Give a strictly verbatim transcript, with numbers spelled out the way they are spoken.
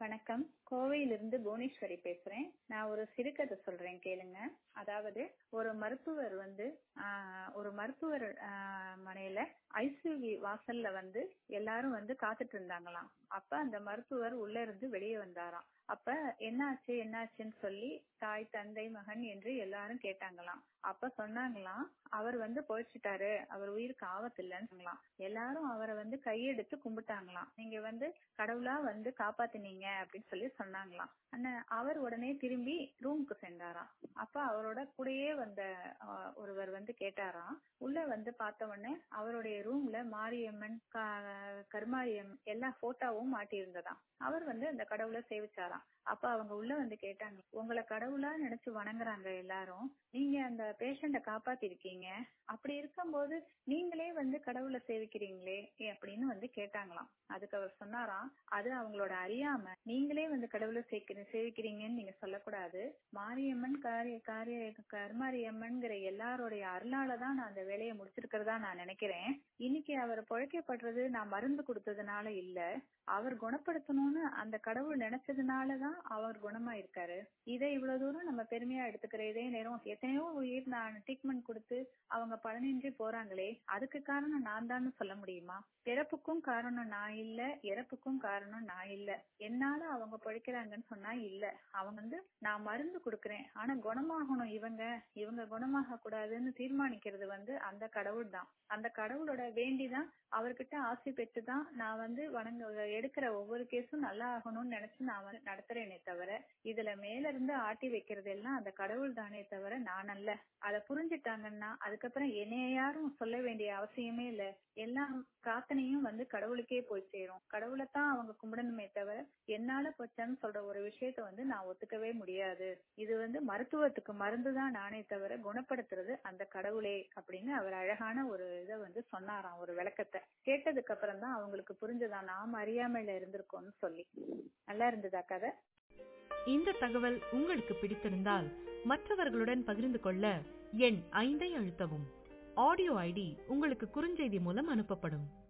வணக்கம். கோவையிலிருந்து புவனேஸ்வரி பேசுறேன். நான் ஒரு சிறுகதை சொல்றேன் கேளுங்க. அதாவது ஒரு மருத்துவர் வந்து ஆஹ் ஒரு மருத்துவர் ஆஹ் மனையில ஐசியூ வாசல்ல வந்து எல்லாரும் வந்து காத்துட்டு இருந்தாங்களாம். அப்ப அந்த மருத்துவர் உள்ள இருந்து வெளியே வந்தாராம். அப்ப என்னாச்சு என்னாச்சுன்னு சொல்லி தாய் தந்தை மகன் என்று எல்லாரும் கேட்டாங்களாம். அப்ப சொன்னாங்களாம், அவர் வந்து பொழைச்சிட்டாரு, அவர் உயிருக்கு ஆபத்து இல்லைன்னு சொன்னாங்களாம். எல்லாரும் அவரை வந்து கையெடுத்து கும்பிட்டாங்களாம். நீங்க வந்து கடவுளா வந்து காப்பாத்தினீங்க அப்படின்னு சொல்லி சொன்னாங்களாம். அண்ணா அவர் உடனே திரும்பி ரூமுக்கு சென்றாராம். அப்ப அவரோட கூடயே வந்த ஆஹ், ஒருவர் வந்து கேட்டாராம். உள்ள வந்து பார்த்த உடனே அவருடைய ரூம்ல மாரியம்மன் க- கருமாரியம்மன் எல்லா போட்டோவும் மாட்டி இருந்ததாம். அவர் வந்து அந்த கடவுளை சேவிச்சாராம். அப்ப அவங்க உள்ள வந்து கேட்டாங்க, உங்களை கடவுளா நினைச்சு வணங்குறாங்க எல்லாரும், நீங்க அந்த பேஷண்ட காப்பாத்தி இருக்கீங்க, அப்படி இருக்கும்போது நீங்களே வந்து கடவுளை சேவிக்கிறீங்களே அப்படின்னு வந்து கேட்டாங்களாம். அதுக்கு அவர் சொன்னாராம், அது அவங்களோட அறியாம, நீங்களே வந்து கடவுளை சேக்கிற சேவிக்கிறீங்கன்னு நீங்க சொல்லக்கூடாது. மாரியம்மன் காரிய காரிய கருமாரியம்மன்கிற எல்லாருடைய அருளாலதான் நான் அந்த வேலையை முடிச்சிருக்கிறதா நான் நினைக்கிறேன். இன்னைக்கு அவர் பொழைக்கப்படுறது நான் மருந்து கொடுத்ததுனால இல்ல, அவர் குணப்படுத்தணும்னு அந்த கடவுள் நினைச்சதுனாலதான் அவர் குணமா இருக்காரு. இதை இவ்வளவு தூரம் நம்ம பெருமையா எடுத்துக்கிற இதே நேரம் எத்தனையோ உயிர் நான் ட்ரீட்மெண்ட் கொடுத்து அவங்க பலனின்றி போறாங்களே, அதுக்கு காரணம் நான் தான் சொல்ல முடியுமா? பிறப்புக்கும் காரணம் நான் இல்ல, இறப்புக்கும் காரணம் நான் இல்ல. என்னால அவங்க பொழைக்கிறாங்கன்னு சொன்னா இல்ல, அவங்க வந்து நான் மருந்து கொடுக்கறேன், ஆனா குணமாகணும் இவங்க இவங்க குணமாக கூடாதுன்னு தீர்மானிக்கிறது வந்து அந்த கடவுள் தான். அந்த கடவுளோட வேண்டிதான், அவர்கிட்ட ஆசை பெற்றுதான் நான் வந்து வணங்க எடுக்கிற ஒவ்வொரு கேஸும் நல்லா ஆகணும்னு நினைச்சு நான் வந்து நடத்துறேனே தவிர, இதுல மேல இருந்து ஆட்டி வைக்கிறது எல்லாம் அந்த கடவுள் தானே தவிர நான் அல்ல. அதை புரிஞ்சுட்டாங்கன்னா அதுக்கப்புறம் என்னைய யாரும் சொல்ல வேண்டிய அவசியமே இல்ல. எல்லா பிரார்த்தனையும் வந்து கடவுளுக்கே போய் சேரும். கடவுளைத்தான் அவங்க கும்பிடணுமே தவிர என்னால போச்சான்னு சொல்ற ஒரு விஷயத்த வந்து நான் ஒத்துக்கவே முடியாது. இது வந்து மருத்துவத்துக்கு மருந்துதான் நானே தவிர குணப்படுத்துறது அந்த கடவுளே அப்படின்னு அவர் அழகான ஒரு இதை வந்து சொன்னாராம், ஒரு விளக்கத்தை. கேட்டதுக்கு அப்புறம் தான் அவங்களுக்கு புரிஞ்சதா நாம அறியாமையில இருந்திருக்கோம்னு சொல்லி. நல்லா இருந்ததா கதை? இந்த தகவல் உங்களுக்கு பிடித்திருந்தால் மற்றவர்களுடன் பகிர்ந்து கொள்ள எண் ஐந்தை அழுத்தவும். ஆடியோ ஐடி உங்களுக்கு குறுஞ்செய்தி மூலம் அனுப்பப்படும்.